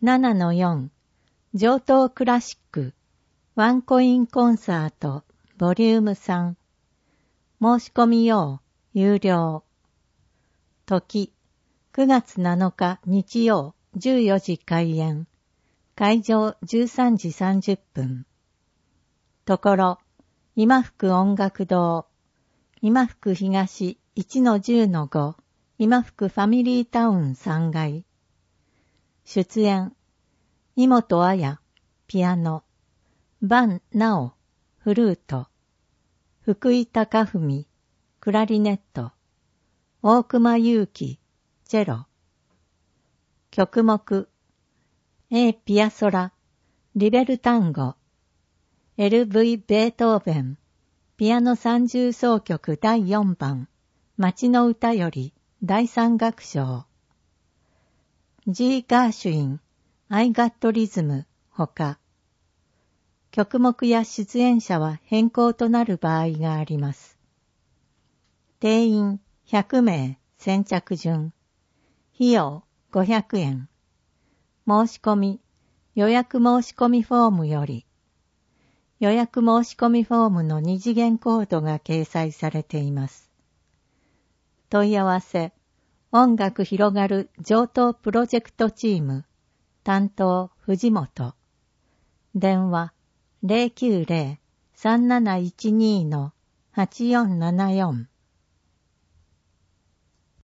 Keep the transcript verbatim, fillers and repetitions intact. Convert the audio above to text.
ななのよん 上等クラシックワンコインコンサートボリュームさん申し込み用有料時くがつなのか日曜じゅうよじ開演会場じゅうさんじさんじゅっぷんところ今福音楽堂今福東 いちのじゅうのご 今福ファミリータウンさんがい出演井本彩ピアノ伴直フルート福井貴文クラリネット大熊祐希チェロ曲目 A ピアソラリベルタンゴ エルブイ ベートーベンピアノ三重奏曲だいよんばん街の歌よりだいさん楽章 G ガーシュイン I Got Rhythm ほか曲目や出演者は変更となる場合があります。定員ひゃくめい先着順費用ごひゃくえん申し込み予約申し込みフォームより予約申し込みフォームの二次元コードが掲載されています。問い合わせ音楽広がる上等プロジェクトチーム担当藤本電話 ゼロきゅうゼロ さんなないちに はちよんななよん